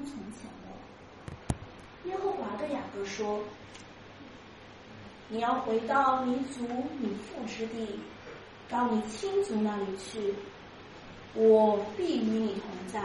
从前了。耶和华对雅各说：你要回到你祖你父之地，到你亲族那里去，我必与你同在。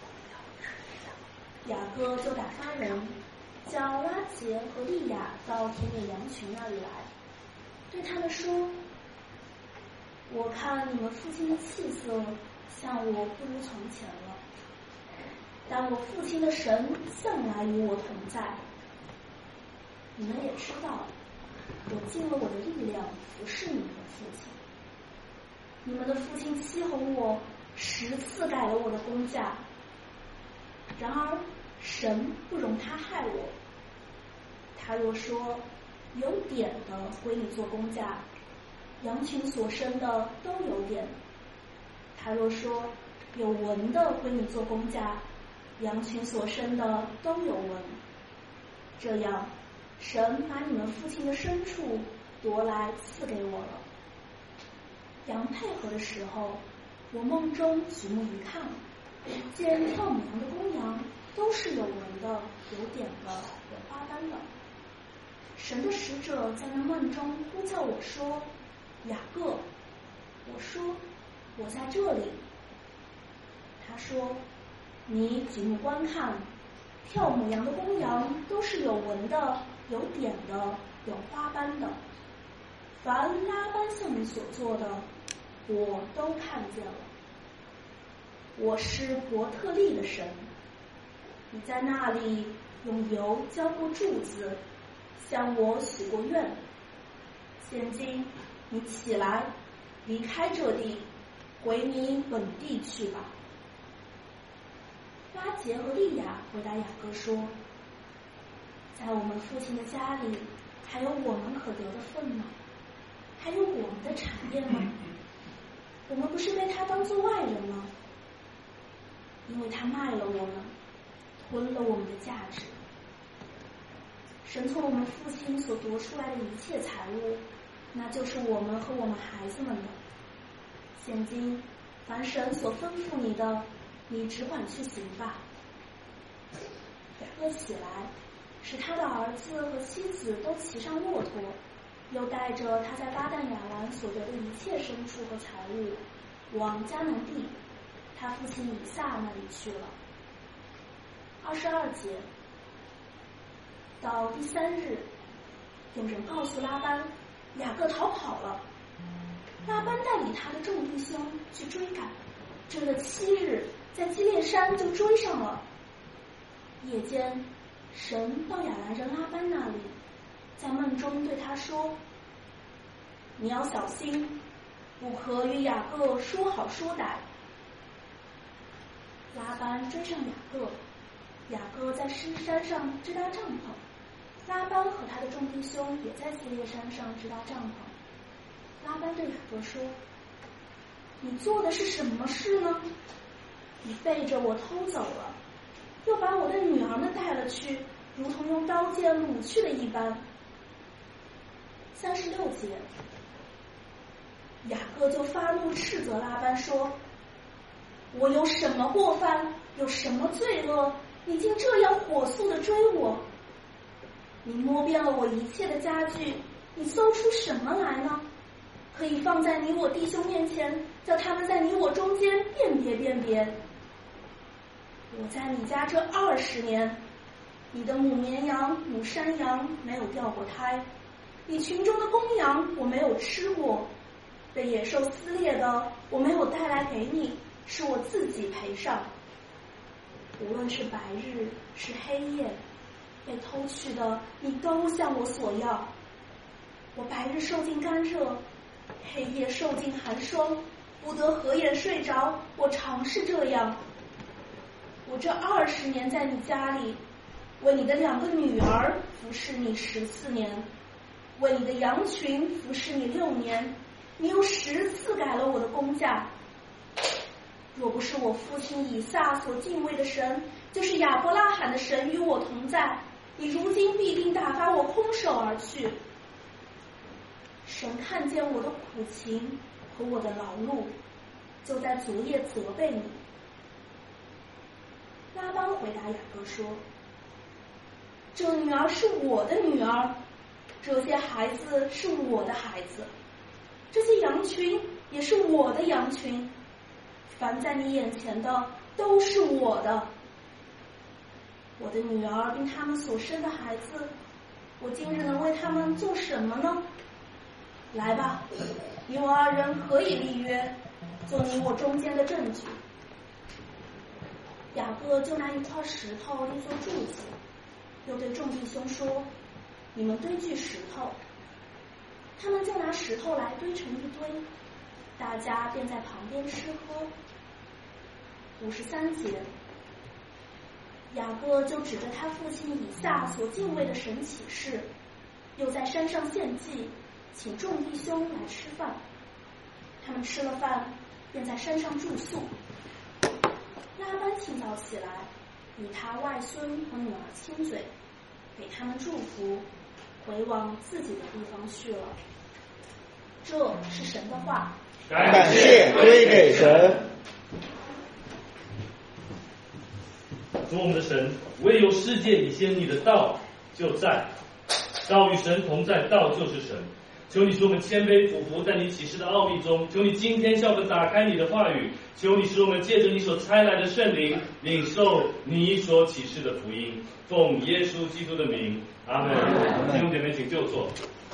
雅各就打发人叫拉结和利亚到田野羊群那里来，对他们说：我看你们父亲的气色像我不如从前了，但我父亲的神向来与我同在。你们也知道，我尽了我的力量服侍你们的父亲。你们的父亲欺哄我10次改了我的工价，然而神不容他害我。他若说有点的归你做工价，羊群所生的都有点；他若说有纹的归你做工价，羊群所生的都有纹。这样，神把你们父亲的牲畜夺来赐给我了。羊配合的时候，我梦中举目一看，见跳母羊的公羊都是有纹的、有点的、有花斑的。神的使者在那梦中呼叫我说：雅各。我说：我在这里。他说：你举目观看，跳母羊的公羊都是有纹的、有点的、有花斑的。凡拉班向你所做的，我都看见了。我是伯特利的神，你在那里用油浇过柱子，向我许过愿。现今你起来，离开这地，回你本地去吧。拉结和利亚回答雅各说：在我们父亲的家里，还有我们可得的份吗？还有我们的产业吗？我们不是被他当作外人吗？因为他卖了我们，吞了我们的价值。神从我们父亲所夺出来的一切财物，那就是我们和我们孩子们的。现今凡神所吩咐你的，你只管去行吧。雅各起来，使他的儿子和妻子都骑上骆驼，又带着他在巴旦亚兰所得的一切牲畜和财物，往迦南地他父亲以撒那里去了。22节，到第3日，有人告诉拉班，雅各逃跑了。拉班带领他的众弟兄去追赶，追了7日，在基列山就追上了。夜间，神到亚兰人拉班那里，在梦中对他说：你要小心，不可与雅各说好说歹。拉班追上雅各，雅各在狮山上支搭帐篷，拉班和他的众弟兄也在基列山上支搭帐篷。拉班对雅各说：你做的是什么事呢？你背着我偷走了，又把我的女儿们带了去，如同用刀剑掳去的一般。36节，雅各就发怒斥责拉班说：我有什么过犯，有什么罪恶，你竟这样火速地追我？你摸遍了我一切的家具，你搜出什么来呢？可以放在你我弟兄面前，叫他们在你我中间辨别辨别。我在你家这20年，你的母绵羊、母山羊没有掉过胎，你群中的公羊我没有吃过，被野兽撕裂的我没有带来给你，是我自己赔上。无论是白日是黑夜，被偷去的你都向我索要。我白日受尽干热，黑夜受尽寒霜，不得合眼睡着，我常是这样。我这20年在你家里，为你的2个女儿服侍你14年，为你的羊群服侍你6年，你又10次改了我的工价。若不是我父亲以撒所敬畏的神，就是亚伯拉罕的神与我同在，你如今必定打发我空手而去。神看见我的苦情和我的劳碌，就在昨夜责备你。 拉班回答雅各说：“这女儿是我的女儿，这些孩子是我的孩子，这些羊群也是我的羊群，凡在你眼前的都是我的。我的女儿并他们所生的孩子，我今日能为他们做什么呢？来吧，你我二人可以立约，做你我中间的证据。”雅各就拿一块石头立作柱子，又对众弟兄说：“你们堆聚石头。”他们就拿石头来堆成一堆，大家便在旁边吃喝。53节，雅各就指着他父亲以撒所敬畏的神起誓，又在山上献祭，请众弟兄来吃饭。他们吃了饭，便在山上住宿。拉班清早起来，与他外孙和女儿亲嘴，给他们祝福，回往自己的地方去了。这是神的话。 感谢归给神。 主我们的神，唯有世界以先，你的道就在，道与神同在，道就是神。求你使我们谦卑俯伏在你启示的奥秘中，求你今天向我们打开你的话语，求你使我们借着你所差来的圣灵，领受你所启示的福音。奉耶稣基督的名，阿门。弟兄姐妹，请就坐。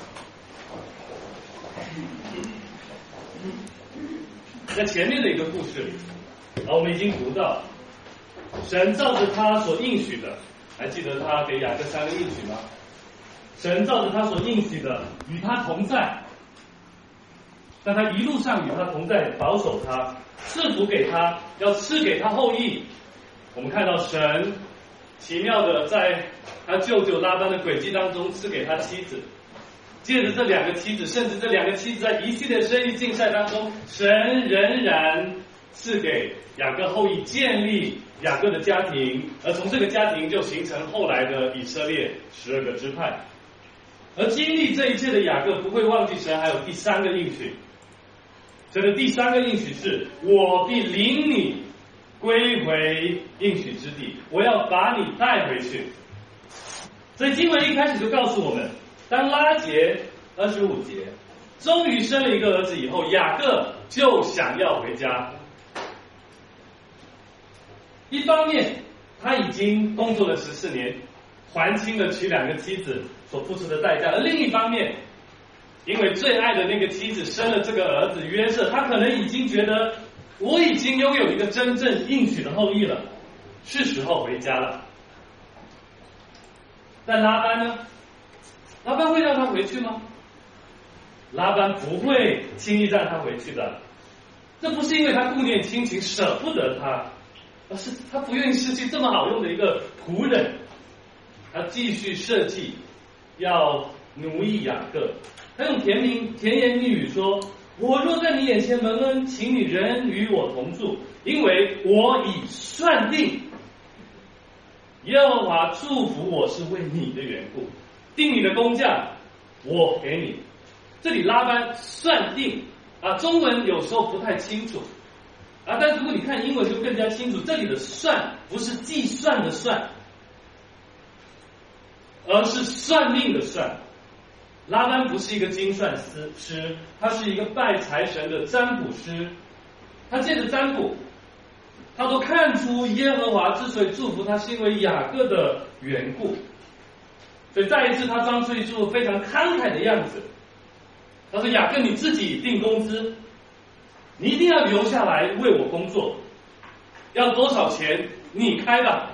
在前面的一个故事里，我们已经读到，神照着他所应许的，还记得他给雅各3个应许吗？神照着他所应许的与他同在，但他一路上与他同在，保守他，赐福给他，要赐给他后裔。我们看到神奇妙的在他舅舅拉班的诡计当中赐给他妻子，借着这2个妻子，甚至这2个妻子在一系列生意竞赛当中，神仍然赐给雅各后裔，建立雅各的家庭，而从这个家庭就形成后来的以色列12个支派。而经历这一切的雅各不会忘记神还有第3个应许，神的第3个应许是：我必领你归回应许之地，我要把你带回去。所以经文一开始就告诉我们，当拉结25节终于生了一个儿子以后，雅各就想要回家。一方面他已经工作了14年，还清了娶2个妻子所付出的代价，而另一方面，因为最爱的那个妻子生了这个儿子约瑟，他可能已经觉得我已经拥有一个真正应许的后裔了，是时候回家了。但拉班呢？拉班会让他回去吗？拉班不会轻易让他回去的。这不是因为他顾念亲情舍不得他，而是他不愿意失去这么好用的一个仆人。他继续设计要奴役雅各，他用甜言蜜语说：我若在你眼前蒙恩，请你仍与我同住，因为我已算定耶和华祝福我是为你的缘故，定你的工价我给你。这里拉班算定中文有时候不太清楚但如果你看英文就更加清楚，这里的算不是计算的算，而是算命的算。拉班不是一个精算师，他是一个拜财神的占卜师。他借着占卜，他都看出耶和华之所以祝福他，是因为雅各的缘故。所以再一次他装出一副非常慷慨的样子，他说：雅各，你自己定工资，你一定要留下来为我工作，要多少钱你开吧。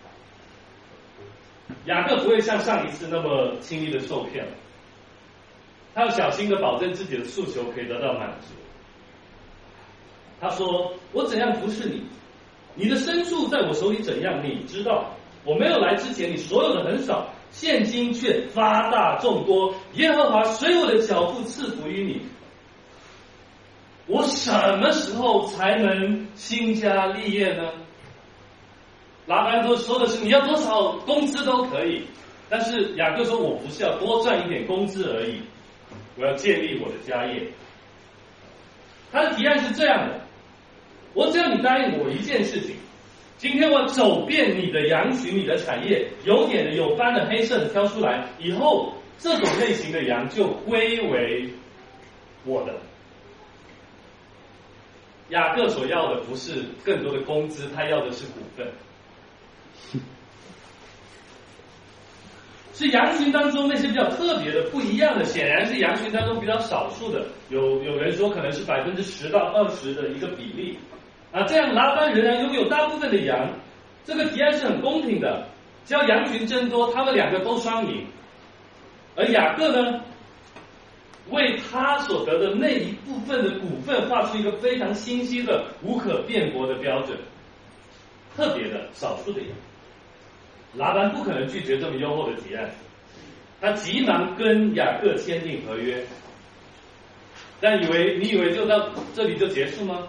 雅各不会像上一次那么轻易的受骗了，他要小心的保证自己的诉求可以得到满足。他说：我怎样服侍你，你的牲畜在我手里怎样你知道，我没有来之前你所有的很少，现今却发大众多，耶和华随我的脚步赐福于你，我什么时候才能兴家立业呢？拉班说的是你要多少工资都可以，但是雅各说我不是要多赚一点工资而已，我要建立我的家业。他的提案是这样的：我只要你答应我一件事情， 今天我走遍你的羊群、你的产业，有点的、有斑的、黑色的挑出来，以后这种类型的羊就归为我的。雅各所要的不是更多的工资，他要的是股份。是羊群当中那些比较特别的、不一样的，显然是羊群当中比较少数的。有人说可能是10%到20%的一个比例。这样拉班仍然拥有大部分的羊，这个提案是很公平的。只要羊群增多，他们两个都双赢。而雅各呢，为他所得的那一部分的股份画出一个非常清晰的、无可辩驳的标准。特别的、少数的羊。拉班不可能拒绝这么优厚的提案，他急忙跟雅各签订合约。但你以为就到这里就结束吗？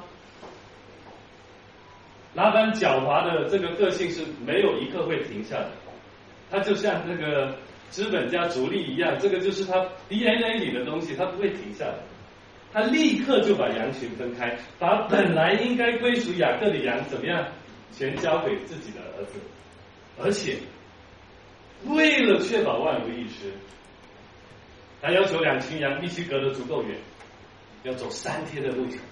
拉班狡猾的这个个性是没有一刻会停下的，他就像这个资本家逐利一样，这个就是他 DNA 里的东西，他不会停下来。他立刻就把羊群分开，把本来应该归属雅各的羊怎么样，全交给自己的儿子。而且，为了确保万无一失，他要求2群羊必须隔得足够远，要走3天的路程。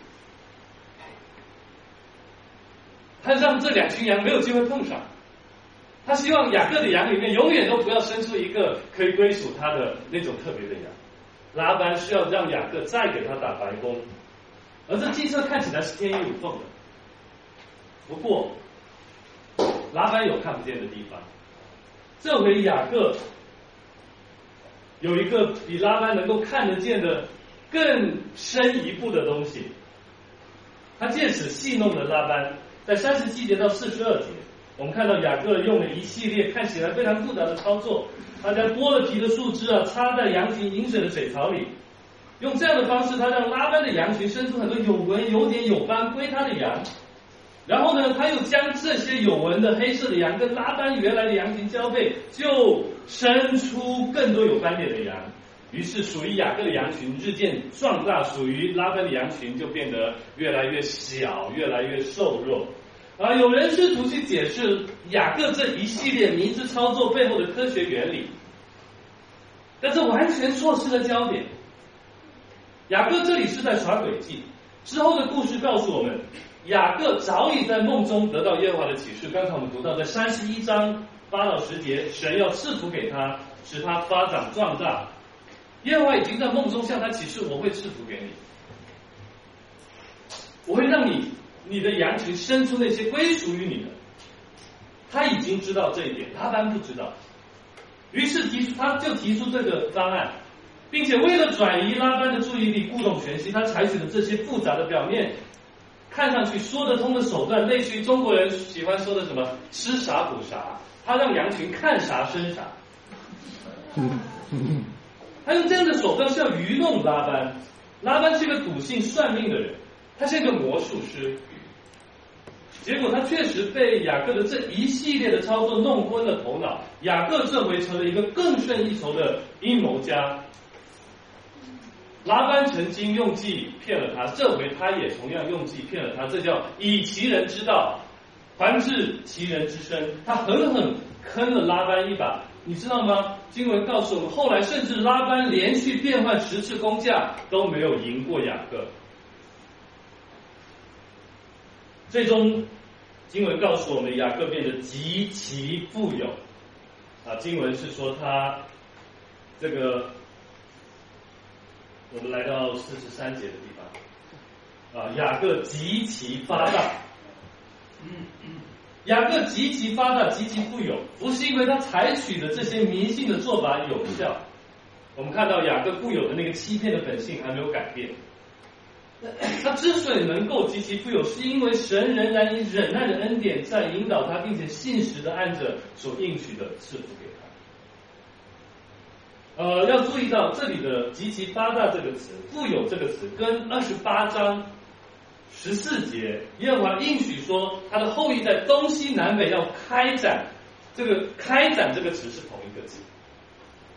他让这2群羊没有机会碰上。他希望雅各的羊里面永远都不要生出一个可以归属他的那种特别的羊。拉班需要让雅各再给他打白工，而这计策看起来是天衣无缝的。不过，拉班有看不见的地方。这回雅各有一个比拉班能够看得见的更深一步的东西，他借此戏弄了拉班。在37节到42节，我们看到雅各用了一系列看起来非常复杂的操作，他将剥了皮的树枝插在羊群饮水的水槽里，用这样的方式，他让拉班的羊群生出很多有纹、有点、有斑归他的羊。然后呢，他又将这些有纹的黑色的羊跟拉班原来的羊群交配，就生出更多有斑点的羊。于是属于雅各的羊群日渐壮大，属于拉班的羊群就变得越来越小，越来越瘦弱。有人试图去解释雅各这一系列明知操作背后的科学原理，但这完全错失了焦点。雅各这里是在耍诡计，之后的故事告诉我们，雅各早已在梦中得到耶和华的启示。刚才我们读到在31章8到10节，神要赐福给他，使他发展壮大。耶和华已经在梦中向他启示，我会赐福给你，我会让你的羊群生出那些归属于你的。他已经知道这一点，拉班不知道。于是他就提出这个方案，并且为了转移拉班的注意力，故弄玄虚，他采取了这些复杂的表面看上去说得通的手段，类似于中国人喜欢说的什么吃啥补啥，他让羊群看啥生啥。他用这样的手段是要愚弄拉班。拉班是一个笃信算命的人，他是一个魔术师。结果他确实被雅各的这一系列的操作弄昏了头脑，雅各这回成了一个更胜一筹的阴谋家。拉班曾经用计骗了他，这回他也同样用计骗了他，这叫以其人之道还治其人之身。他狠狠坑了拉班一把，你知道吗？经文告诉我们，后来甚至拉班连续变换10次工价都没有赢过雅各。最终经文告诉我们，雅各变得极其富有。经文是说他这个，我们来到43节的地方，雅各极其发达。雅各极其发达，极其富有，不是因为他采取的这些迷信的做法有效。我们看到雅各固有的那个欺骗的本性还没有改变。他之所以能够极其富有，是因为神仍然以忍耐的恩典在引导他，并且信实的按着所应许的赐福给他。要注意到这里的极其发达这个词，富有这个词跟28章14节耶和华应许说他的后裔在东西南北要开展，这个开展这个词是同一个字，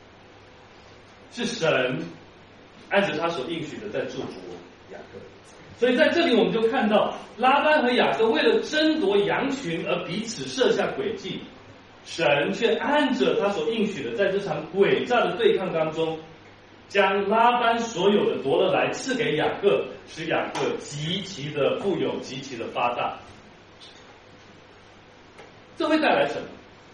是神按着他所应许的在祝福雅各。 所以在这里我们就看到拉班和雅各为了争夺羊群而彼此设下诡计，神却按着他所应许的，在这场诡诈的对抗当中，将拉班所有的夺了来赐给雅各，使雅各极其的富有，极其的发大。这会带来什么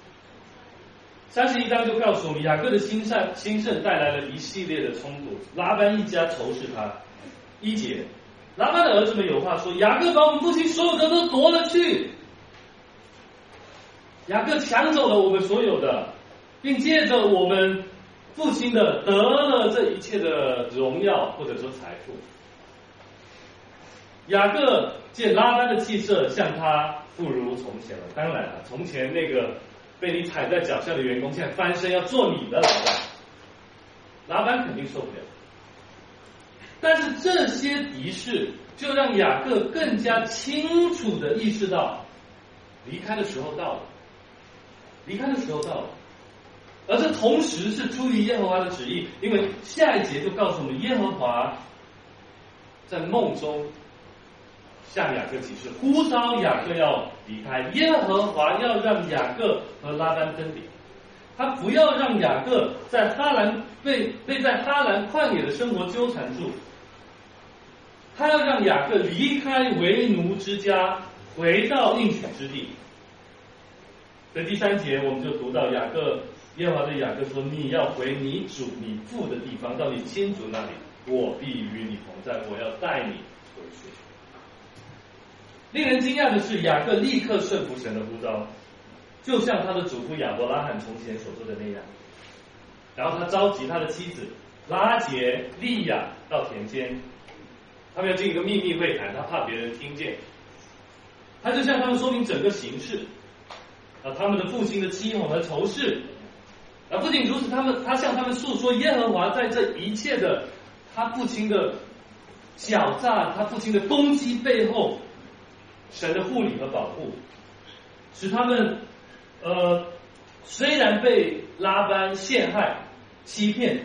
？31章就告诉我们，雅各的兴盛带来了一系列的冲突，拉班一家仇视他。1节，拉班的儿子们有话说，雅各把我们父亲所有的都夺了去，雅各抢走了我们所有的，并借着我们父亲的得了这一切的荣耀或者说财富。雅各见拉班的气色像他不如从前了，当然了，从前那个被你踩在脚下的员工现在翻身要做你的老板，拉班肯定受不了。但是这些敌视就让雅各更加清楚地意识到，离开的时候到了，离开的时候到了。而这同时是出于耶和华的旨意，因为下一节就告诉我们，耶和华在梦中向雅各启示，呼召雅各要离开，耶和华要让雅各和拉班分别，他不要让雅各在哈兰被在哈兰旷野的生活纠缠住，他要让雅各离开为奴之家，回到应许之地。在第3节我们就读到耶和华对雅各说，你要回你主你父的地方，到你亲族那里，我必与你同在，我要带你回去。令人惊讶的是，雅各立刻顺服神的呼召，就像他的祖父亚伯拉罕从前所做的那样。然后他召集他的妻子拉结、利亚到田间，他们要进一个秘密会谈，他怕别人听见。他就向他们说明整个形势，他们的父亲的欺哄和仇视。不仅如此，他向他们诉说耶和华在这一切的他父亲的狡诈、他父亲的攻击背后，神的护理和保护，使他们虽然被拉班陷害、欺骗，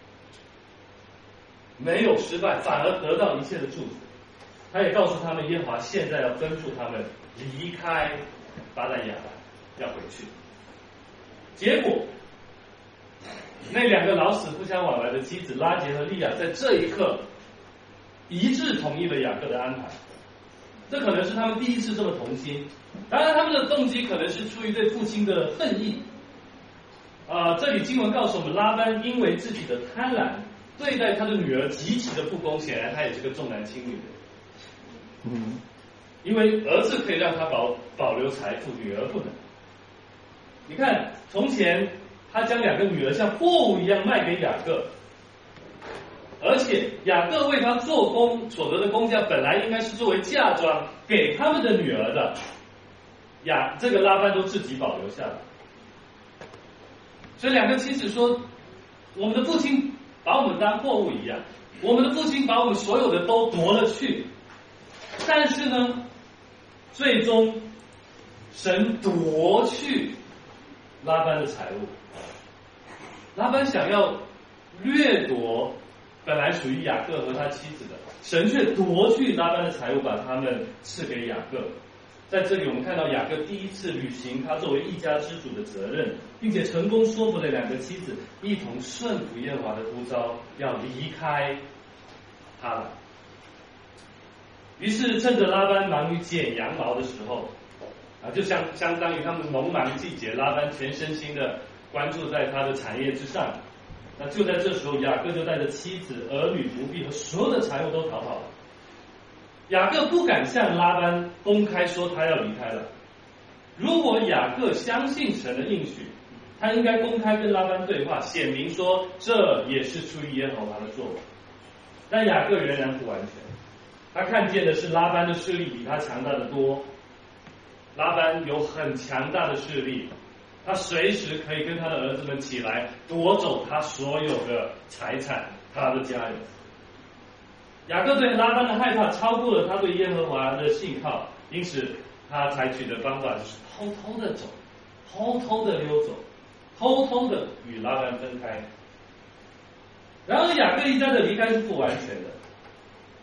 没有失败，反而得到一切的祝福。他也告诉他们，耶和华现在要吩咐他们离开巴旦亚兰，要回去。结果那2个老死不相往来的妻子拉结和利亚在这一刻一致同意了雅各的安排。这可能是他们第一次这么同心，当然他们的动机可能是出于对父亲的恨意。这里经文告诉我们，拉班因为自己的贪婪对待他的女儿极其的不公，显然他也是个重男轻女的人。因为儿子可以让他保留财富，女儿不能。你看，从前他将2个女儿像货物一样卖给雅各，而且雅各为他做工所得的工价本来应该是作为嫁妆给他们的女儿的，这个拉班都自己保留下来。所以2个妻子说，我们的父亲把我们当货物一样，我们的父亲把我们所有的都夺了去，但是呢，最终神夺去拉班的财物。拉班想要掠夺本来属于雅各和他妻子的，神却夺去拉班的财物，把他们赐给雅各。在这里我们看到雅各第一次履行他作为一家之主的责任，并且成功说服了2个妻子一同顺服耶和华的呼召，要离开哈兰。于是趁着拉班忙于剪羊毛的时候，就相当于他们农忙季节，拉班全身心的关注在他的产业之上。那就在这时候，雅各就带着妻子、儿女、仆婢和所有的财物都逃跑了。雅各不敢向拉班公开说他要离开了。如果雅各相信神的应许，他应该公开跟拉班对话，显明说这也是出于耶和华的作为。但雅各仍然不完全，他看见的是拉班的势力比他强大的多。拉班有很强大的势力，他随时可以跟他的儿子们起来夺走他所有的财产，他的家人。雅各对拉班的害怕超过了他对耶和华的信靠，因此他采取的方法就是偷偷的走，偷偷的溜走，偷偷的与拉班分开。然而雅各一家的离开是不完全的。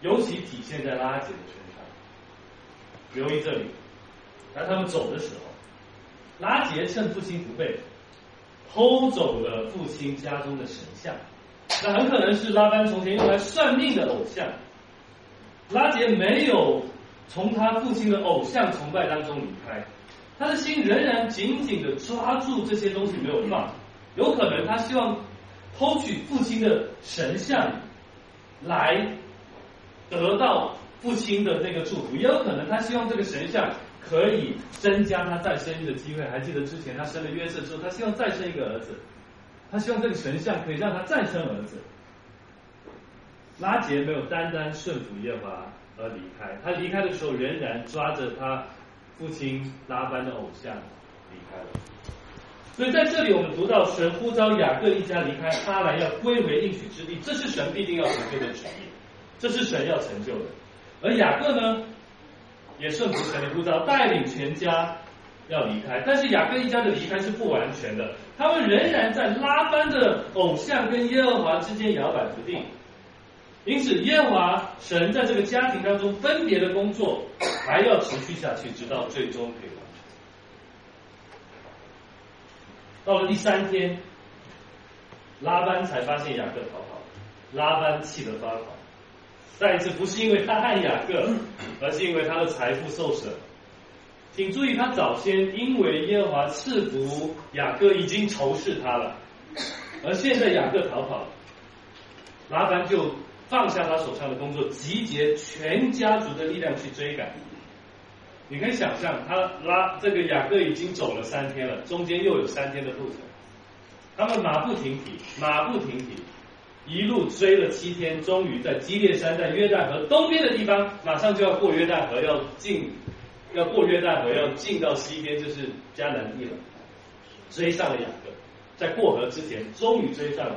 尤其体现在拉结的身上。留意这里，当他们走的时候，拉结趁父亲不备，偷走了父亲家中的神像，那很可能是拉班从前用来算命的偶像。拉结没有从他父亲的偶像崇拜当中离开，他的心仍然紧紧地抓住这些东西没有放。有可能他希望偷取父亲的神像来得到父亲的那个祝福，也有可能他希望这个神像可以增加他再生育的机会。还记得之前他生了约瑟之后，他希望再生一个儿子，他希望这个神像可以让他再生儿子。拉结没有单单顺服耶和华而离开，他离开的时候仍然抓着他父亲拉班的偶像离开了。所以在这里我们读到神呼召雅各一家离开哈兰，要归回应许之地，这是神必定要成就的旨意，这是神要成就的。而雅各呢，也顺服神的呼召，带领全家要离开。但是雅各一家的离开是不完全的，他们仍然在拉班的偶像跟耶和华之间摇摆不定。因此耶和华神在这个家庭当中分别的工作还要持续下去，直到最终可以完成。到了第3天，拉班才发现雅各逃跑，拉班气得发狂。再一次，不是因为他爱雅各，而是因为他的财富受损。请注意，他早先因为耶和华赐福雅各，已经仇视他了，而现在雅各逃跑，拉班就放下他手上的工作，集结全家族的力量去追赶。你可以想象，这个雅各已经走了3天了，中间又有3天的路程，他们马不停蹄，一路追了7天，终于在基列山，在约旦河东边的地方，马上就要过约旦河，要过约旦河，要进到西边，就是迦南地了。追上了雅各，在过河之前，终于追上了。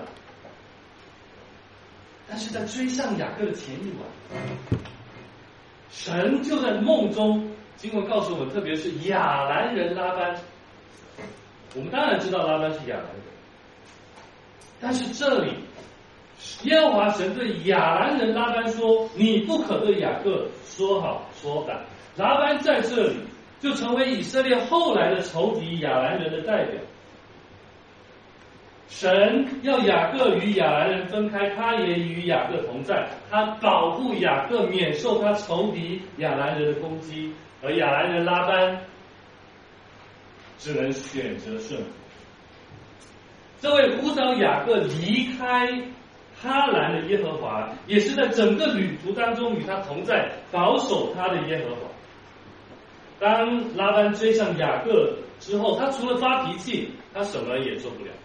但是在追上雅各的前一晚，神就在梦中，经文告诉我们，特别是亚兰人拉班，我们当然知道拉班是亚兰人，但是这里耶和华神对亚兰人拉班说：“你不可对雅各说好说歹。”拉班在这里就成为以色列后来的仇敌亚兰人的代表。神要雅各与亚兰人分开，他也与雅各同在，他保护雅各免受他仇敌亚兰人的攻击，而亚兰人拉班只能选择顺服。这位呼召雅各离开哈兰的耶和华，也是在整个旅途当中与他同在，保守他的耶和华。当拉班追上雅各之后，他除了发脾气，他什么也做不了。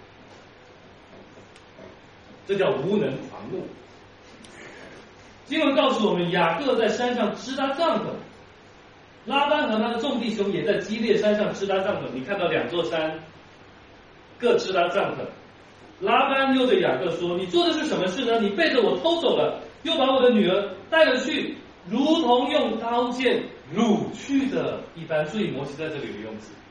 这叫无能狂怒。经文告诉我们，雅各在山上支搭帐篷，拉班和他的众弟兄也在基列山上支搭帐篷。你看到2座山各支搭帐篷。拉班又对雅各说：“你做的是什么事呢？你背着我偷走了，又把我的女儿带了去，如同用刀剑掳去的一般。”注意摩西在这里的用词，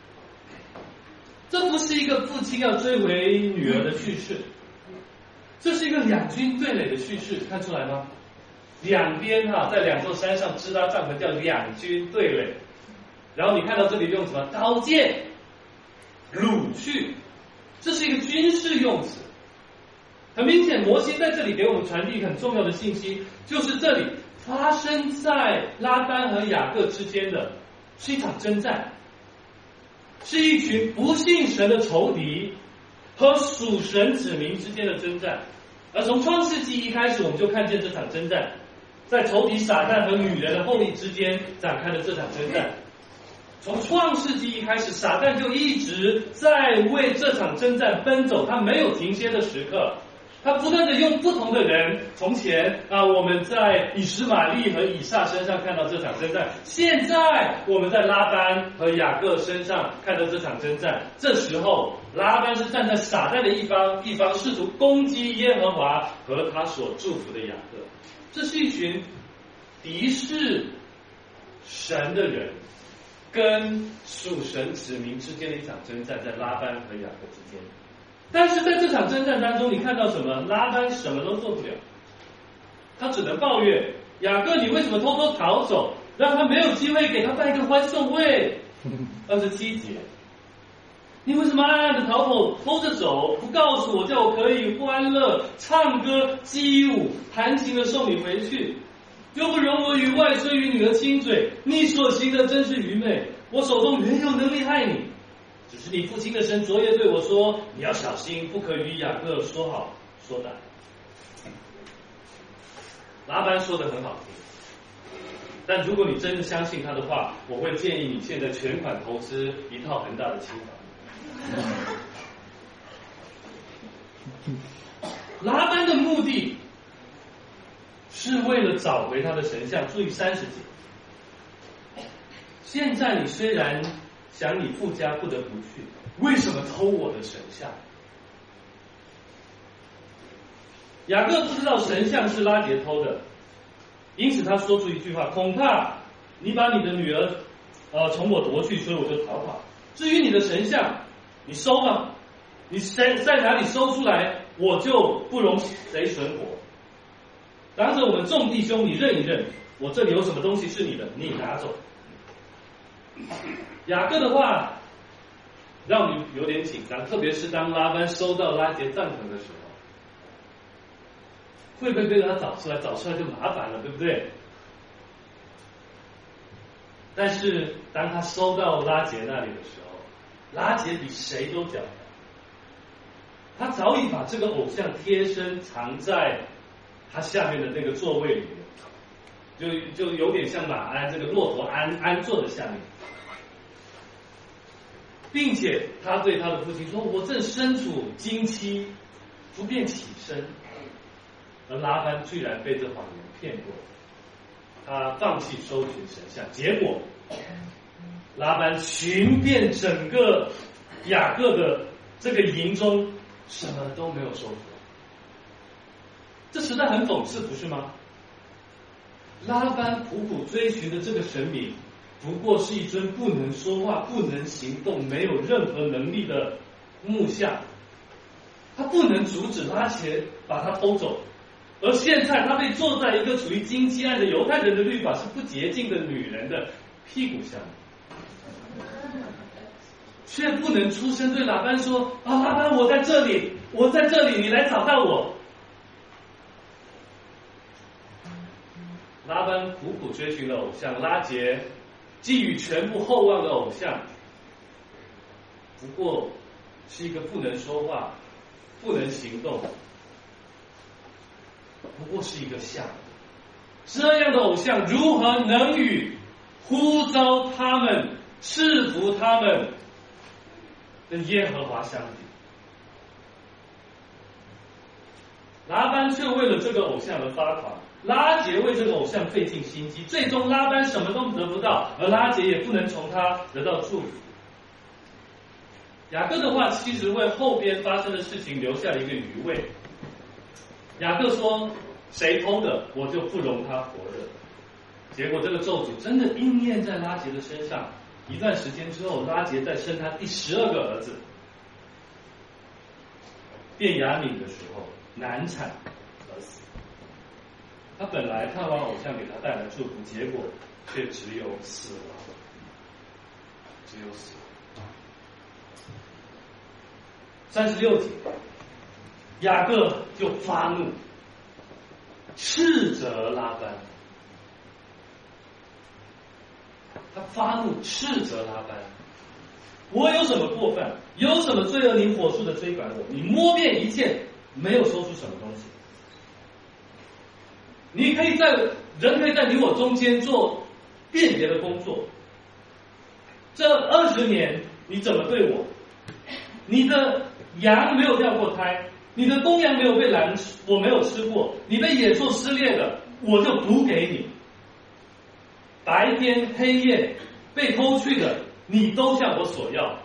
这不是一个父亲要追回女儿的叙事，这是一个两军对垒的叙事，看出来吗？两边在2座山上支搭帐篷，叫两军对垒。然后你看到这里用什么？刀剑掳去，这是一个军事用词。很明显，摩西在这里给我们传递很重要的信息，就是这里发生在拉班和雅各之间的是一场征战，是一群不信神的仇敌和属神子民之间的征战。而从创世纪一开始，我们就看见这场征战，在仇敌撒旦和女人的后裔之间展开的这场征战。从创世纪一开始，撒旦就一直在为这场征战奔走，他没有停歇的时刻，他不断的用不同的人。从前我们在以实玛利和以撒身上看到这场征战，现在我们在拉班和雅各身上看到这场征战。这时候拉班是站在撒旦的一方试图攻击耶和华和他所祝福的雅各。这是一群敌视神的人跟属神子民之间的一场征战，在拉班和雅各之间。但是在这场征战当中，你看到什么？拉班什么都做不了，他只能抱怨， 雅各，你为什么偷偷逃走，让他没有机会给他办一个欢送会？27节，你为什么暗暗的逃跑，偷着走，不告诉我，叫我可以欢乐唱歌击舞，弹琴的送你回去，又不容我与外孙与女儿亲嘴？你所行的真是愚昧，我手中原有能力害你。只是你父亲的神昨夜对我说，你要小心，不可与雅各说好说歹。拉班说的很好听，但如果你真的相信他的话，我会建议你现在全款投资一套恒大的期房。拉班的目的是为了找回他的神像，注意30节。现在你虽然想你父家不得不去，为什么偷我的神像？雅各不知道神像是拉结偷的，因此他说出一句话：恐怕你把你的女儿从我夺去，所以我就逃跑。至于你的神像，你收吗？你在哪里收出来，我就不容谁存活。当着我们众弟兄，你认一认，我这里有什么东西是你的，你拿走。雅各的话让你有点紧张，特别是当拉班收到拉结赞成的时候，会不会被他找出来？找出来就麻烦了，对不对？但是当他收到拉结那里的时候，拉结比谁都狡猾，他早已把这个偶像贴身藏在他下面的那个座位里面，就有点像马鞍这个骆驼鞍座的下面，并且他对他的父亲说：“我正身处经期，不便起身。”而拉班居然被这谎言骗过，他放弃收取神像，结果拉班寻遍整个雅各的这个营中，什么都没有收出来。这实在很讽刺，不是吗？拉班苦苦追寻的这个神明，不过是一尊不能说话、不能行动、没有任何能力的木像，他不能阻止拉结把他偷走。而现在他被坐在一个处于经期按的犹太人的律法是不洁净的女人的屁股下面，却不能出声对拉班说：“啊，拉班，我在这里，我在这里，你来找到我。”拉班苦苦追寻的偶像，拉结寄予全部厚望的偶像，不过是一个不能说话、不能行动，不过是一个像。这样的偶像如何能与呼召他们、赐福他们的耶和华相比？拉班却为了这个偶像而发狂，拉结为这个偶像费尽心机，最终拉班什么都得不到，而拉结也不能从他得到祝福。雅各的话其实为后边发生的事情留下了一个余味。雅各说：“谁偷的，我就不容他活着。”结果这个咒诅真的应验在拉结的身上。一段时间之后，拉结在生他第12个儿子便雅悯的时候难产而死。他本来盼望偶像给他带来祝福，结果却只有死亡，只有死亡。36节，雅各就发怒，斥责拉班。他发怒斥责拉班：“我有什么过犯？有什么罪恶？你火速的追赶我，你摸遍一切，没有说出什么东西。人可以在你我中间做辨别的工作。这20年你怎么对我？你的羊没有掉过胎，你的公羊没有被狼吃，我没有吃过，你被野兽撕裂了，我就补给你。白天黑夜被偷去的，你都向我索要。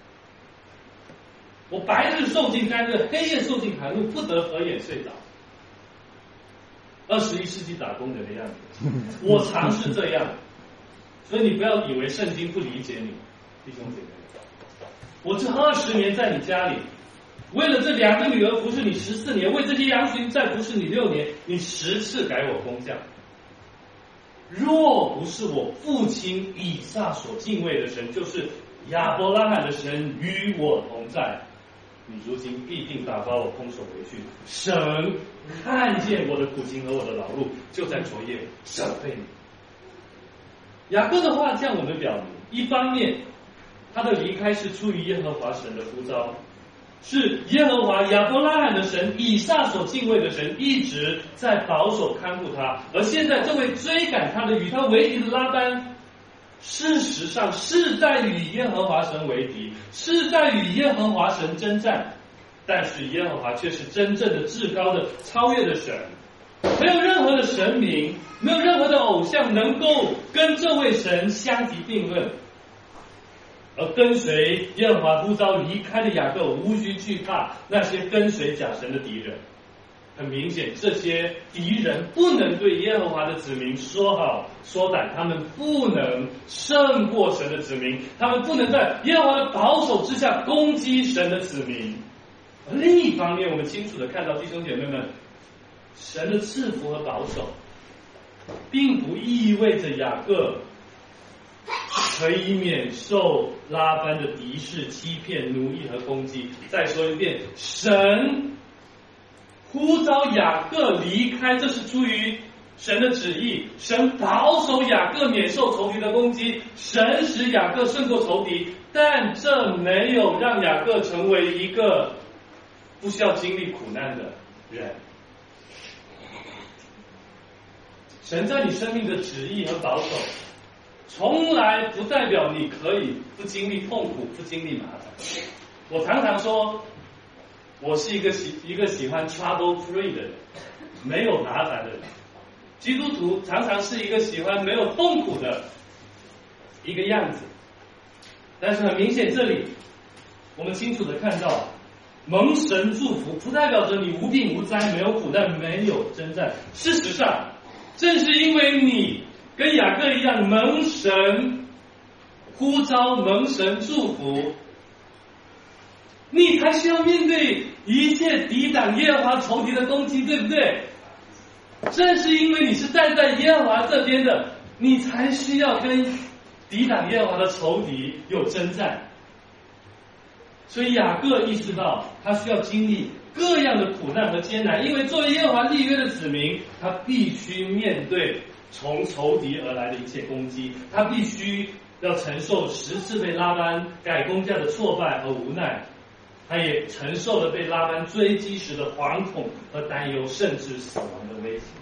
我白日受尽干热，黑夜受尽寒露，不得合眼睡着。21世纪打工人的样子，我常是这样。所以你不要以为圣经不理解你，弟兄姐妹。我这20年在你家里，为了这2个女儿服侍你14年，为这些羊群再服侍你6年，你10次改我工匠。 若不是我父亲以撒所敬畏的神，就是亚伯拉罕的神与我同在，你如今必定打发我空手回去。神看见我的苦情和我的劳碌，就在昨夜责备你。雅各的话向我们表明，一方面他的离开是出于耶和华神的呼召，是耶和华亚伯拉罕的神以撒所敬畏的神一直在保守看护他，而现在这位追赶他的与他为敌的拉班，事实上是在与耶和华神为敌，是在与耶和华神征战，但是耶和华却是真正的至高的超越的神，没有任何的神明，没有任何的偶像能够跟这位神相提并论。而跟随耶和华呼召离开的雅各无需惧怕那些跟随假神的敌人。很明显，这些敌人不能对耶和华的子民说好说歹，他们不能胜过神的子民，他们不能在耶和华的保守之下攻击神的子民。而另一方面，我们清楚地看到，弟兄姐妹们，神的赐福和保守并不意味着雅各可以免受拉班的敌视、欺骗、奴役和攻击。再说一遍，神呼召雅各离开，这是出于神的旨意。神保守雅各免受仇敌的攻击，神使雅各胜过仇敌，但这没有让雅各成为一个不需要经历苦难的人。神在你生命的旨意和保守，从来不代表你可以不经历痛苦、不经历麻烦。我常常说，我是一个喜欢 trouble free 的人，没有麻烦的人。基督徒常常是一个喜欢没有痛苦的一个样子。但是很明显，这里我们清楚的看到，蒙神祝福不代表着你无病无灾、没有苦难、没有征战。事实上，正是因为你跟雅各一样蒙神呼召、蒙神祝福，你才需要面对一切抵挡耶和华仇敌的攻击，对不对？正是因为你是站在耶和华这边的，你才需要跟抵挡耶和华的仇敌有征战。所以雅各意识到他需要经历各样的苦难和艰难，因为作为耶和华立约的子民，他必须面对从仇敌而来的一切攻击，他必须要承受10次被拉班改工价的挫败和无奈，他也承受了被拉班追击时的惶恐和担忧，甚至死亡的威胁。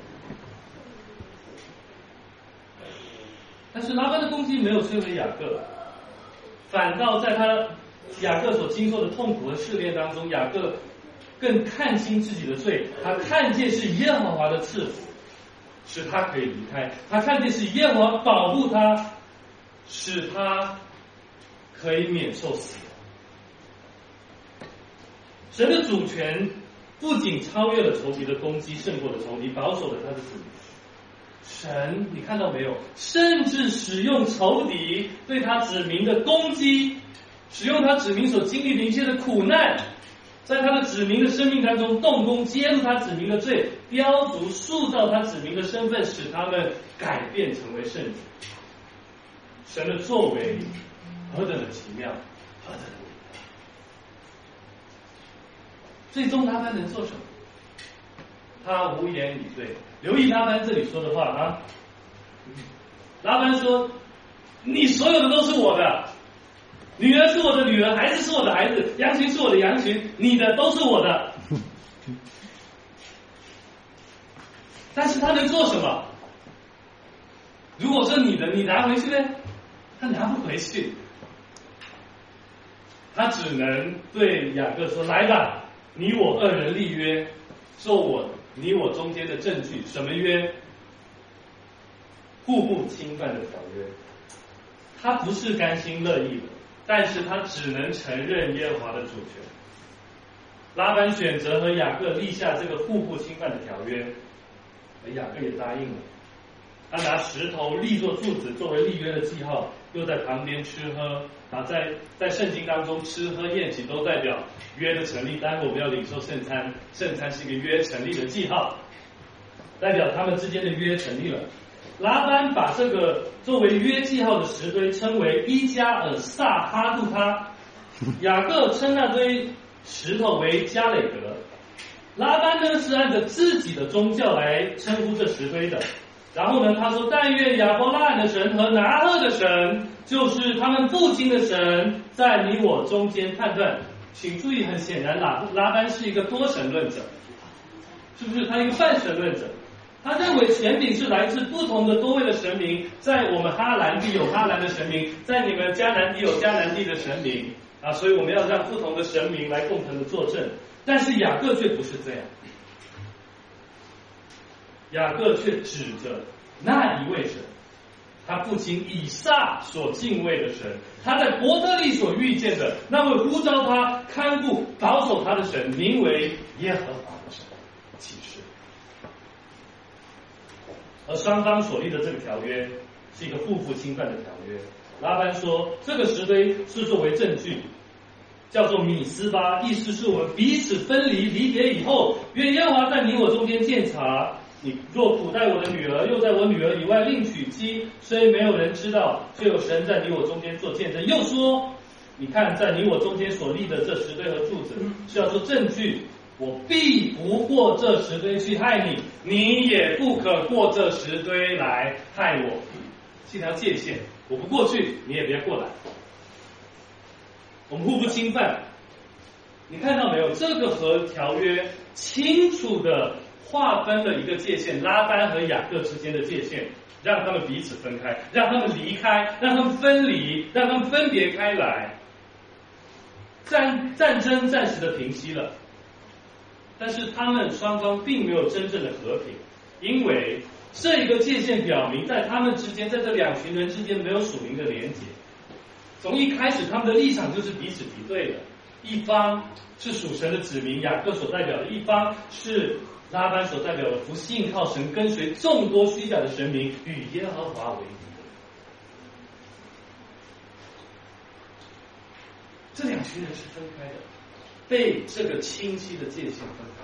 但是拉班的攻击没有摧毁雅各，反倒在雅各所经受的痛苦和试炼当中，雅各更看清自己的罪，他看见是耶和华的赐福使他可以离开，他看见是耶和华保护他，使他可以免受死亡。神的主权不仅超越了仇敌的攻击，胜过了仇敌，保守了他的子民。神，你看到没有？甚至使用仇敌对他子民的攻击，使用他子民所经历的一切的苦难，在他的子民的生命当中动工，揭露他子民的罪，标注塑造他子民的身份，使他们改变成为圣子。神的作为何等的奇妙，何等的伟大！最终拉班能做什么？他无言以对。留意拉班这里说的话啊，拉班说：“你所有的都是我的，女儿是我的女儿，孩子是我的孩子，羊群是我的羊群，你的都是我的。”但是他能做什么？如果是你的，你拿回去呢？他拿不回去，他只能对雅各说：“来吧，你我2人立约，做你我中间的证据。什么约？互不侵犯的条约。”他不是甘心乐意的，但是他只能承认耶和华的主权。拉班选择和雅各立下这个互不侵犯的条约，而雅各也答应了。他拿石头立作柱子，作为立约的记号，又在旁边吃喝。在圣经当中，吃喝宴请都代表约的成立。当然我们要领受圣餐，圣餐是一个约成立的记号，代表他们之间的约成立了。 拉班把这个作为约记号的石堆称为伊加尔萨哈杜他，雅各称那堆石头为加累格。拉班呢是按照自己的宗教来称呼这石堆的。然后呢，他说：“但愿亚伯拉罕的神和拿赫的神，就是他们父亲的神，在你我中间判断。”请注意，很显然拉班是一个多神论者，是不是？他一个半神论者，他认为权柄是来自不同的多位的神明，在我们哈兰地有哈兰的神明，在你们迦南地有迦南地的神明啊，所以我们要让不同的神明来共同的作证。但是雅各却不是这样。雅各却指着那一位神，他父亲以撒所敬畏的神，他在伯特利所遇见的那位呼召他看顾保守他的神，名为耶和华的神启示。而双方所立的这个条约是一个互不侵犯的条约。拉班说，这个石堆是作为证据，叫做米斯巴，意思是我们彼此分离离别以后，愿耶和华在你我中间鉴察。你若苦待我的女儿，又在我女儿以外另娶妻，虽没有人知道，就有神在你我中间做见证。又说，你看在你我中间所立的这石堆和柱子，是要做证据，我必不过这石堆去害你，你也不可过这石堆来害我。是一条界限，我不过去，你也别过来，我们互不侵犯。你看到没有？这个和条约清楚的划分了一个界限，拉班和雅各之间的界限，让他们彼此分开，让他们离开，让他们分离，让他们分别开来。战争暂时的平息了，但是他们双方并没有真正的和平，因为这一个界限表明，在他们之间，在这两群人之间没有属灵的连结。从一开始，他们的立场就是彼此敌对的，一方是属神的子民，雅各所代表的；一方是拉班所代表的不信靠神、跟随众多虚假的神明，与耶和华为敌。这两群人是分开的，被这个清晰的界限分开。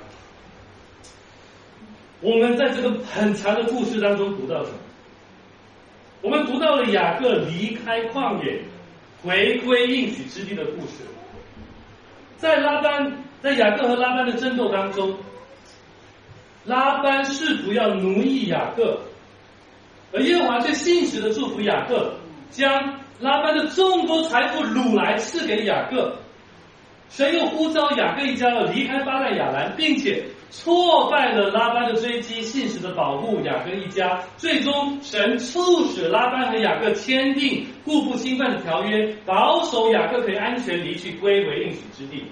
我们在这个很长的故事当中读到什么？我们读到了雅各离开旷野，回归应许之地的故事。在雅各和拉班的争斗当中，拉班试图要奴役雅各，而耶和华却信实的祝福雅各，将拉班的众多财富掳来赐给雅各。神又呼召雅各一家要离开巴旦亚兰，并且挫败了拉班的追击，信实的保护雅各一家。最终神促使拉班和雅各签订互不侵犯的条约，保守雅各可以安全离去，归回应许之地。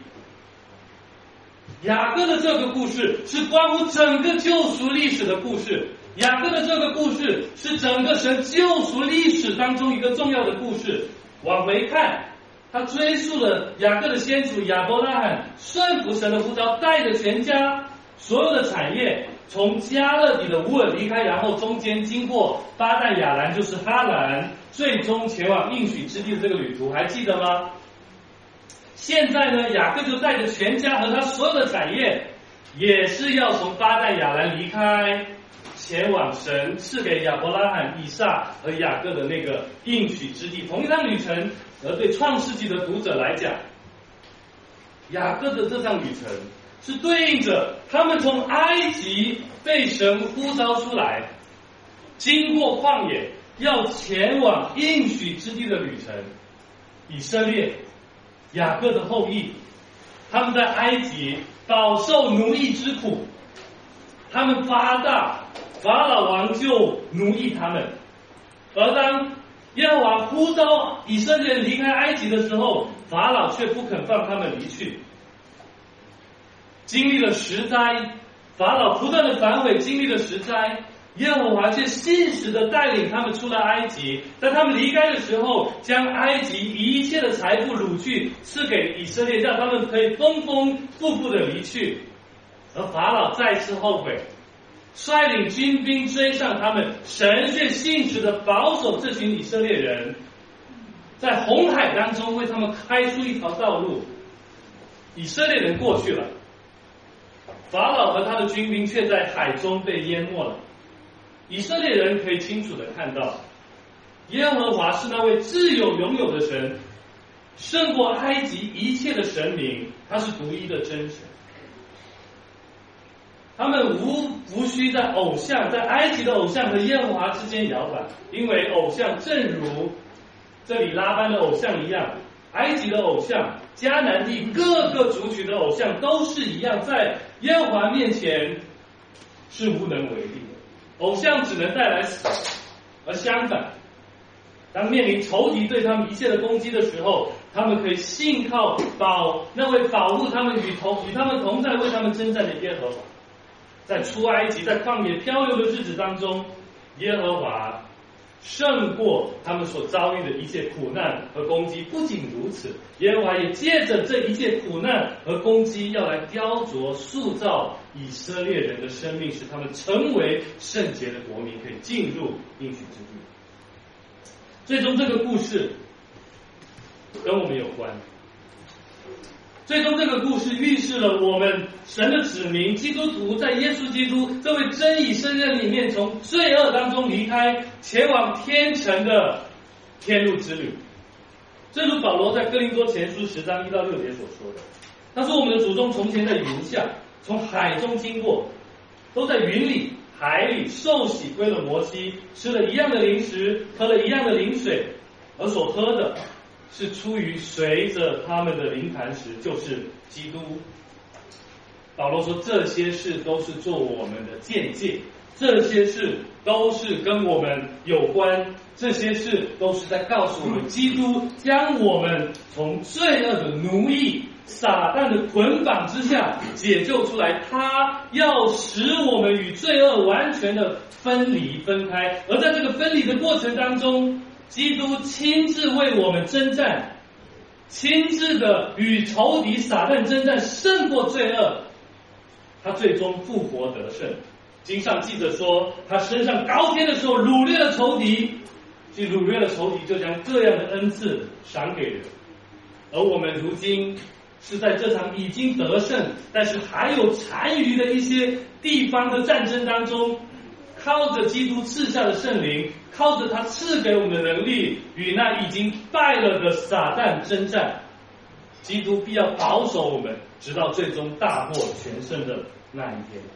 雅各的这个故事是关乎整个救赎历史的故事，雅各的这个故事是整个神救赎历史当中一个重要的故事。往回看，他追溯了雅各的先祖亚伯拉罕顺服神的呼召，带着全家所有的产业从加勒底的乌尔离开，然后中间经过巴旦亚兰，就是哈兰，最终前往应许之地的这个旅途，还记得吗？现在呢，雅各就带着全家和他所有的产业，也是要从巴旦亚兰离开，前往神赐给亚伯拉罕、以撒和雅各的那个应许之地。同一趟旅程，而对创世纪的读者来讲，雅各的这趟旅程是对应着他们从埃及被神呼召出来，经过旷野，要前往应许之地的旅程。以色列雅各的后裔，他们在埃及饱受奴役之苦，他们发大，法老王就奴役他们。而当耶和华呼召以色列人离开埃及的时候，法老却不肯放他们离去。经历了10灾，法老不断的反悔，经历了10灾，耶和华却信实的带领他们出了埃及。在他们离开的时候，将埃及一切的财富掳去，赐给以色列，让他们可以丰丰富富的离去。而法老再次后悔，率领军兵追上他们，神却信实的保守这群以色列人，在红海当中为他们开出一条道路。以色列人过去了，法老和他的军兵却在海中被淹没了。 以色列人可以清楚的看到，耶和华是那位自有永有的神，胜过埃及一切的神明，他是独一的真神。他们无需在偶像，在埃及的偶像和耶和华之间摇摆，因为偶像正如这里拉班的偶像一样，埃及的偶像，迦南地各个族群的偶像都是一样，在耶和华面前是无能为力的。偶像只能带来死，而相反，当面临仇敌对他们一切的攻击的时候，他们可以信靠那位保护他们与他们同在、为他们征战的耶和华。在出埃及、在旷野漂流的日子当中，耶和华胜过他们所遭遇的一切苦难和攻击。不仅如此，耶和华也借着这一切苦难和攻击，要来雕琢、塑造以色列人的生命，使他们成为圣洁的国民，可以进入应许之地。最终，这个故事跟我们有关。最终，这个故事预示了我们神的子民基督徒在耶稣基督这位真以圣人里面，从罪恶当中离开，前往天城的天路之旅。正如保罗在哥林多前书10章1到6节所说的，他说我们的祖宗从前在云下，从海中经过，都在云里海里受洗归了摩西，吃了一样的灵食，喝了一样的灵水，而所喝的是出于随着他们的灵磐石，就是基督。保罗说这些事都是做我们的见解，这些事都是跟我们有关，这些事都是在告诉我们，基督将我们从罪恶的奴役、撒旦的捆绑之下解救出来，他要使我们与罪恶完全的分开，而在这个分离的过程当中，基督亲自为我们征战，亲自的与仇敌撒旦征战，胜过罪恶，他最终复活得胜。经上记着说，他升上高天的时候掳掠了仇敌，去掳掠了仇敌，就将各样的恩赐赏给人。而我们如今是在这场已经得胜，但是还有残余的一些地方的战争当中，靠着基督赐下的圣灵，靠着他赐给我们的能力，与那已经败了的撒旦征战。基督必要保守我们，直到最终大获全胜的那一天。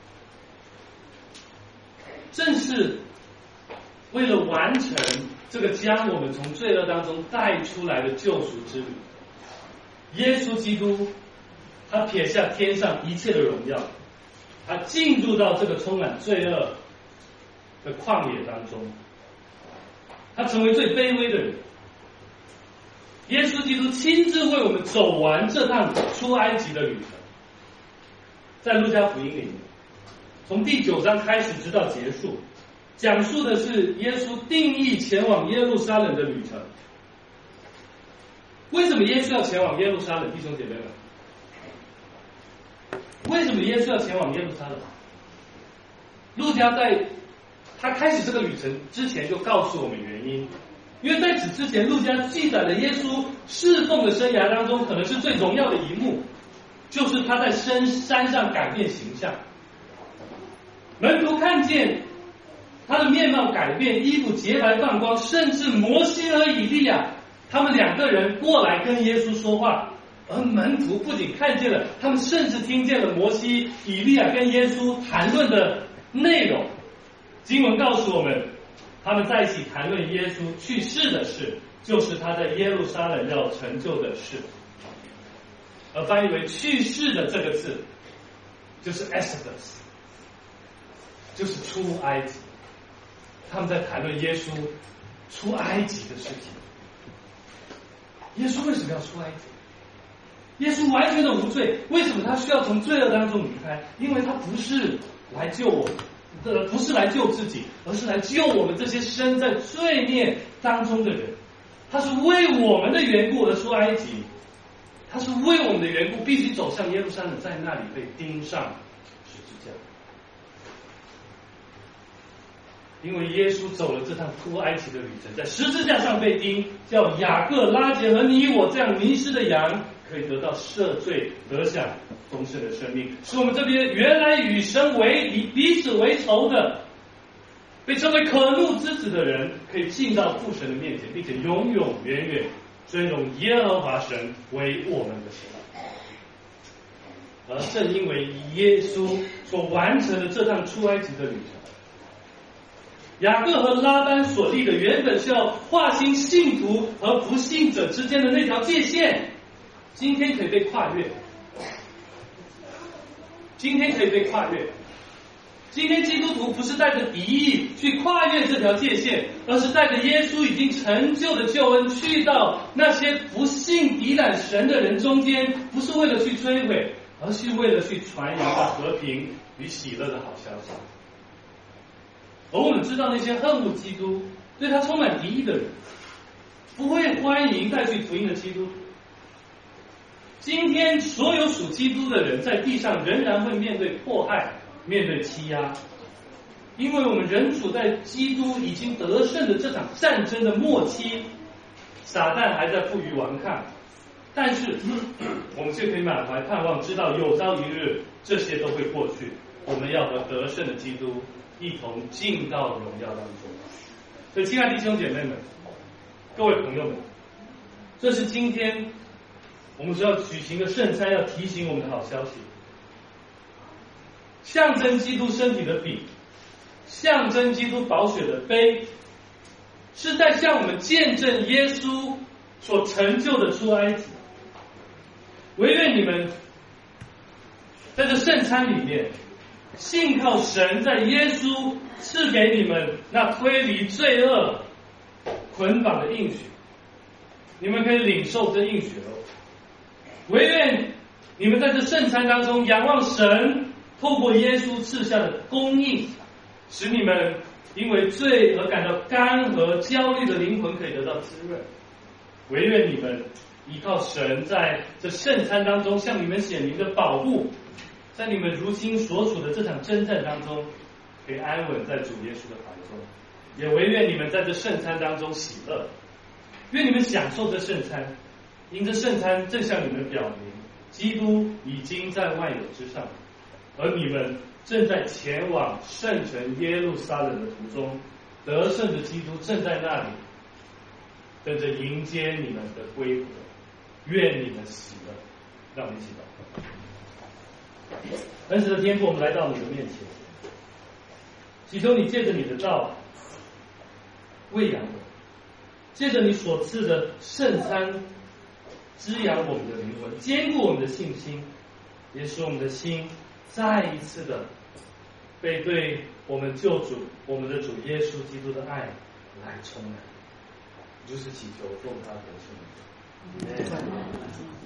正是为了完成这个将我们从罪恶当中带出来的救赎之旅，耶稣基督他撇下天上一切的荣耀，他进入到这个充满罪恶的旷野当中，他成为最卑微的人。耶稣基督亲自为我们走完这趟出埃及的旅程。在路加福音里面，从第9章开始直到结束，讲述的是耶稣定义前往耶路撒冷的旅程。为什么耶稣要前往耶路撒冷，弟兄姐妹们？为什么耶稣要前往耶路撒冷？路加在他开始这个旅程之前就告诉我们原因，因为在此之前，路加记载了耶稣侍奉的生涯当中可能是最荣耀的一幕，就是他在山上改变形象。门徒看见他的面貌改变，衣服洁白放光，甚至摩西和以利亚他们2个人过来跟耶稣说话。而门徒不仅看见了，他们甚至听见了摩西、以利亚跟耶稣谈论的内容。经文告诉我们，他们在一起谈论耶稣去世的事，就是他在耶路撒冷要成就的事。而翻译为去世的这个字就是 Exodus， 就是出埃及。他们在谈论耶稣出埃及的事情。耶稣为什么要出埃及？耶稣完全的无罪，为什么他需要从罪恶当中离开？因为他不是来救我们，不是来救自己，而是来救我们这些身在罪孽当中的人。他是为我们的缘故而出埃及，他是为我们的缘故必须走向耶路撒冷，在那里被钉上十字架。因为耶稣走了这趟出埃及的旅程，在十字架上被钉，叫雅各、拉结和你我这样迷失的羊可以得到赦罪，得享丰盛的生命，使我们这边原来与神彼此为仇的， 被称为可怒之子的人，可以进到父神的面前，并且永永远远尊荣耶和华神为我们的神。而正因为耶稣所完成的这趟出埃及的旅程，雅各和拉班所立的原本是要划清信徒和不信者之间的那条界限，今天可以被跨越。今天可以被跨越。今天基督徒不是带着敌意去跨越这条界限，而是带着耶稣已经成就的救恩，去到那些不信抵挡神的人中间，不是为了去摧毁，而是为了去传扬他和平与喜乐的好消息。而我们知道那些恨恶基督、对他充满敌意的人，不会欢迎带去福音的基督徒。今天所有属基督的人在地上仍然会面对迫害，面对欺压，因为我们仍处在基督已经得胜的这场战争的末期，撒旦还在负隅顽抗，但是我们却可以满怀盼望，知道有朝一日这些都会过去，我们要和得胜的基督一同进到荣耀当中。所以亲爱的弟兄姐妹们，各位朋友们，这是今天我们所要举行的圣餐要提醒我们的好消息，象征基督身体的饼，象征基督宝血的杯，是在向我们见证耶稣所成就的出埃及。惟愿你们在这圣餐里面信靠神在耶稣赐给你们那推离罪恶捆绑的应许，你们可以领受这应许了。惟愿你们在这圣餐当中仰望神透过耶稣赐下的供应，使你们因为罪而感到干涸焦虑的灵魂可以得到滋润。惟愿你们依靠神在这圣餐当中向你们显明的保护，在你们如今所处的这场征战当中可以安稳在主耶稣的怀中。也惟愿你们在这圣餐当中喜乐，愿你们享受这圣餐，因这圣餐正向你们表明基督已经在万有之上，而你们正在前往圣城耶路撒冷的途中，得胜的基督正在那里等着迎接你们的归回，愿你们喜乐。让我们一起祷告。恩慈的天父，我们来到你的面前，祈求你借着你的道喂养我们，借着你所赐的圣餐滋养我们的灵魂，坚固我们的信心，也使我们的心再一次的被对我们救主我们的主耶稣基督的爱来充满。就是祈求奉他得胜的名。